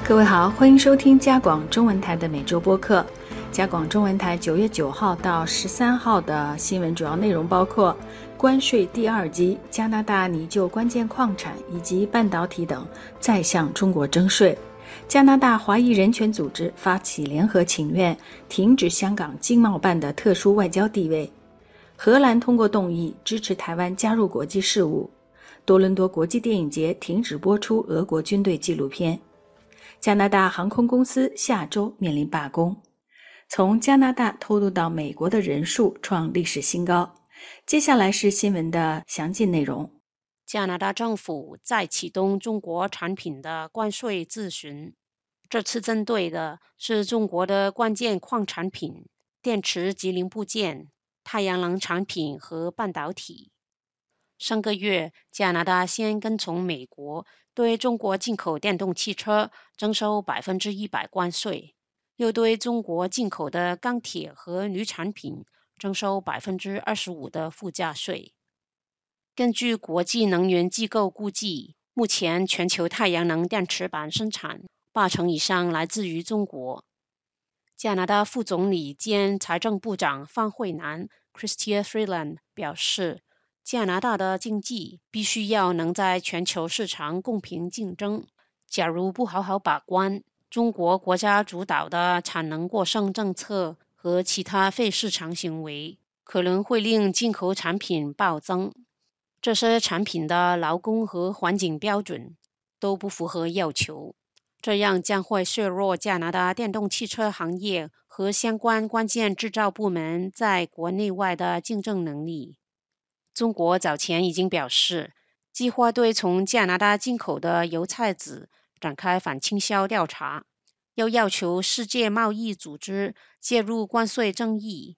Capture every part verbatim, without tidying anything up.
各位好，欢迎收听加广中文台的每周播客。加广中文台九月九号到十三号的新闻主要内容包括：关税第二击，加拿大拟就关键矿产以及半导体等再向中国征税；加拿大华裔人权组织发起联合请愿，停止香港经贸办的特殊外交地位；荷兰通过动议支持台湾加入国际事务；多伦多国际电影节停止播出俄国军队纪录片；加拿大航空公司下周面临罢工；从加拿大偷渡到美国的人数创历史新高。接下来是新闻的详尽内容。 加拿大政府再启动中国产品的关税咨询，这次针对的是中国的关键矿产品、电池及零部件、太阳能产品和半导体。上个月，加拿大先跟从美国对中国进口电动汽车征收百分之一百关税，又对中国进口的钢铁和铝产品征收百分之二十五的附加税。根据国际能源机构估计，目前全球太阳能电池板生产八成以上来自于中国。加拿大副总理兼财政部长方慧南 Chrystia Freeland 表示，加拿大的经济必须要能在全球市场公平竞争，假如不好好把关，中国国家主导的产能过剩政策和其他非市场行为可能会令进口产品暴增。这些产品的劳工和环境标准都不符合要求，这样将会削弱加拿大电动汽车行业和相关关键制造部门在国内外的竞争能力。中国早前已经表示，计划对从加拿大进口的油菜籽展开反倾销调查，又要求世界贸易组织介入关税争议。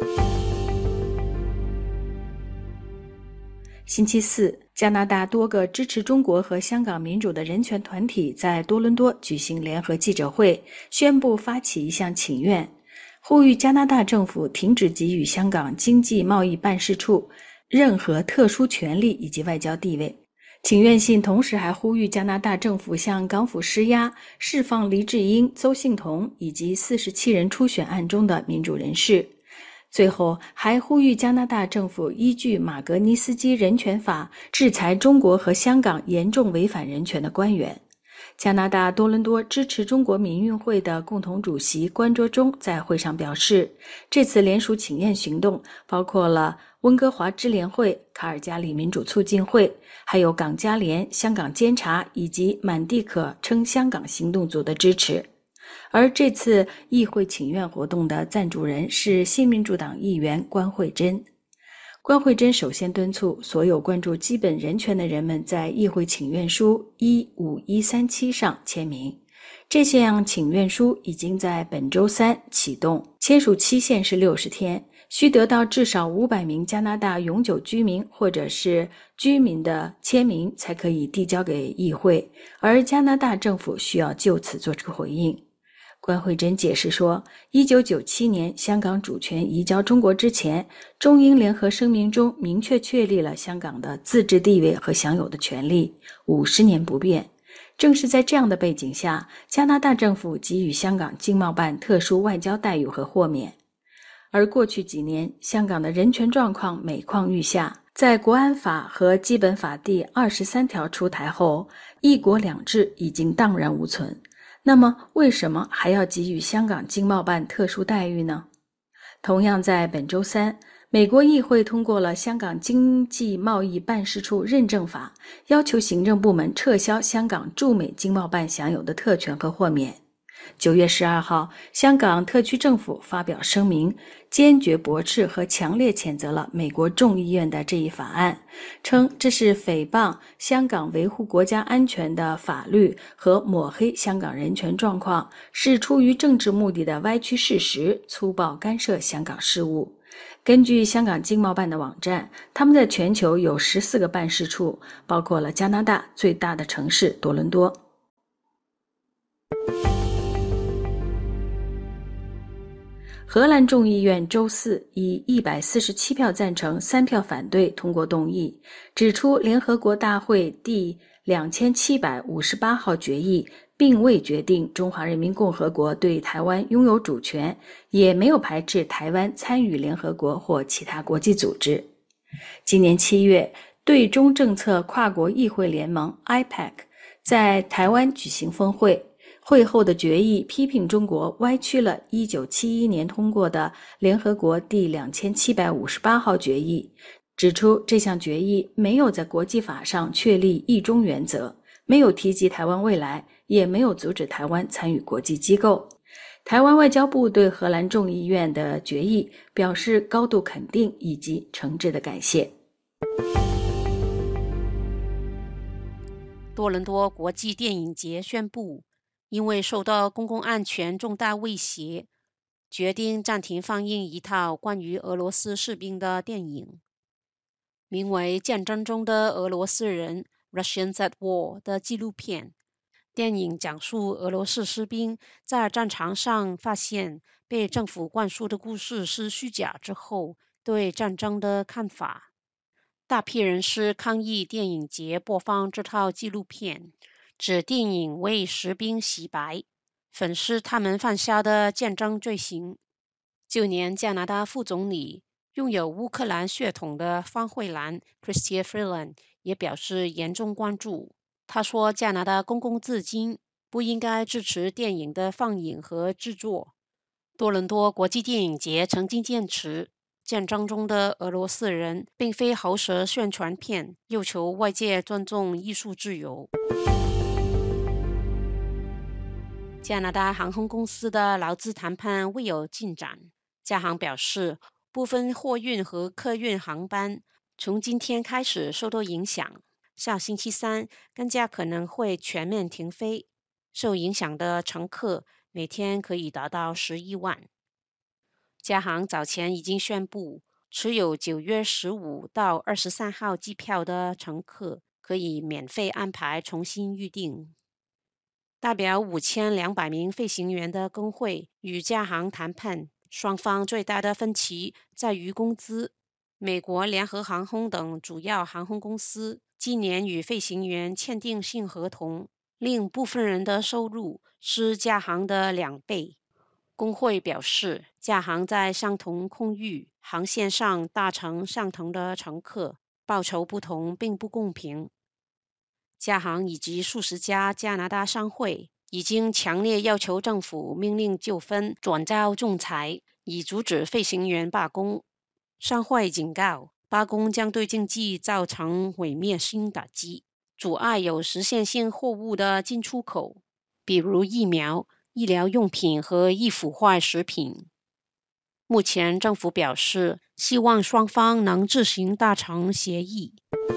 星期四，加拿大多个支持中国和香港民主的人权团体在多伦多举行联合记者会，宣布发起一项请愿，呼吁加拿大政府停止给予香港经济贸易办事处任何特殊权利以及外交地位。请愿信同时还呼吁加拿大政府向港府施压，释放黎智英、邹幸彤以及四十七人初选案中的民主人士。最后还呼吁加拿大政府依据马格尼斯基人权法制裁中国和香港严重违反人权的官员。加拿大多伦多支持中国民运会的共同主席关卓中在会上表示，这次联署请愿行动包括了温哥华支联会、卡尔加里民主促进会，还有港加联、香港监察以及满地可称香港行动组的支持。而这次议会请愿活动的赞助人是新民主党议员关慧珍。关慧珍首先敦促所有关注基本人权的人们在议会请愿书一五一三七上签名。这项请愿书已经在本周三启动，签署期限是六十天，需得到至少五百名加拿大永久居民或者是居民的签名才可以递交给议会，而加拿大政府需要就此做出回应。关慧珍解释说，一九九七年香港主权移交中国之前，中英联合声明中明确确立了香港的自治地位和享有的权利，五十年不变。正是在这样的背景下，加拿大政府给予香港经贸办特殊外交待遇和豁免。而过去几年，香港的人权状况每况愈下，在国安法和基本法第二十三条出台后，一国两制已经荡然无存。那么为什么还要给予香港经贸办特殊待遇呢？同样在本周三，美国议会通过了香港经济贸易办事处认证法，要求行政部门撤销香港驻美经贸办享有的特权和豁免。九月十二号，香港特区政府发表声明，坚决驳斥和强烈谴责了美国众议院的这一法案，称这是诽谤香港维护国家安全的法律和抹黑香港人权状况，是出于政治目的的歪曲事实，粗暴干涉香港事务。根据香港经贸办的网站，他们在全球有十四个办事处，包括了加拿大最大的城市多伦多。荷兰众议院周四以一百四十七票赞成、三票反对通过动议，指出联合国大会第两千七百五十八号决议并未决定中华人民共和国对台湾拥有主权，也没有排斥台湾参与联合国或其他国际组织。今年七月，对中政策跨国议会联盟 I P E C 在台湾举行峰会，会后的决议批评中国歪曲了一九七一年通过的联合国第两千七百五十八号决议，指出这项决议没有在国际法上确立一中原则，没有提及台湾未来，也没有阻止台湾参与国际机构。台湾外交部对荷兰众议院的决议表示高度肯定以及诚挚的感谢。 多伦多国际电影节宣布，因为受到公共安全重大威胁，决定暂停放映一套关于俄罗斯士兵的电影，名为《战争中的俄罗斯人》 Russians at War 的纪录片。电影讲述俄罗斯士兵在战场上发现被政府灌输的故事是虚假之后对战争的看法。大批人士抗议电影节播放这套纪录片，指电影为士兵洗白，粉饰他们犯下的战争罪行。就连加拿大副总理、拥有乌克兰血统的方慧兰 Chrystia Freeland 也表示严重关注。他说，加拿大公共资金不应该支持电影的放映和制作。多伦多国际电影节曾经坚持战争中的俄罗斯人并非喉舌宣传片，要求外界尊重艺术自由。加拿大航空公司的劳资谈判未有进展，加航表示，部分货运和客运航班从今天开始受到影响，下星期三更加可能会全面停飞，受影响的乘客每天可以达到十一万。加航早前已经宣布，持有九月十五到二十三号机票的乘客可以免费安排重新预订。代表五千两百名飞行员的工会与加航谈判，双方最大的分歧在于工资。美国联合航空等主要航空公司今年与飞行员签订新合同，令部分人的收入是加航的两倍。工会表示，加航在相同空域航线上搭乘相同的乘客，报酬不同并不公平。加航以及数十家加拿大商会已经强烈要求政府命令纠纷转交仲裁，以阻止飞行员罢工。商会警告，罢工将对经济造成毁灭性打击，阻碍有实现性货物的进出口，比如疫苗、医疗用品和易腐坏食品。目前政府表示，希望双方能自行达成协议。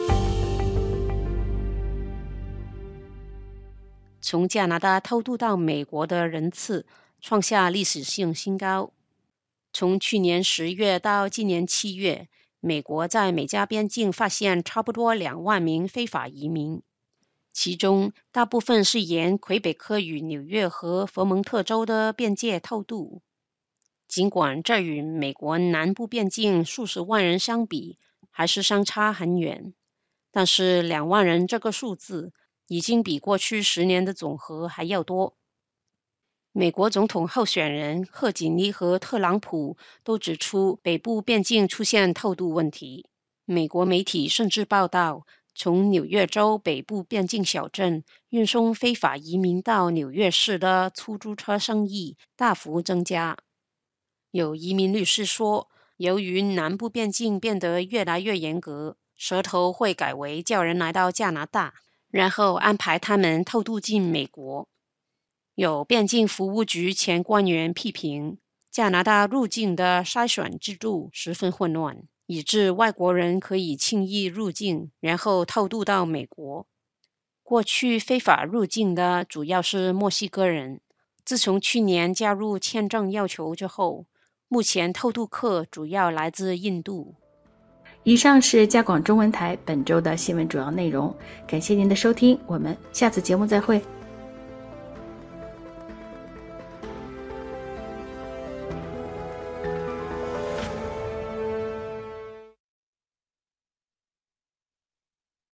从加拿大偷渡到美国的人次创下历史性新高。从去年十月到今年七月，美国在美加边境发现差不多两万名非法移民，其中大部分是沿魁北克与纽约和佛蒙特州的边界偷渡。尽管这与美国南部边境数十万人相比，还是相差很远，但是两万人这个数字已经比过去十年的总和还要多。美国总统候选人贺锦丽和特朗普都指出北部边境出现偷渡问题。美国媒体甚至报道，从纽约州北部边境小镇运送非法移民到纽约市的出租车生意大幅增加。有移民律师说，由于南部边境变得越来越严格，蛇头会改为叫人来到加拿大，然后安排他们偷渡进美国。有边境服务局前官员批评，加拿大入境的筛选制度十分混乱，以致外国人可以轻易入境，然后偷渡到美国。过去非法入境的主要是墨西哥人，自从去年加入签证要求之后，目前偷渡客主要来自印度。 以上是加广中文台本周的新闻主要内容，感谢您的收听，我们下次节目再会。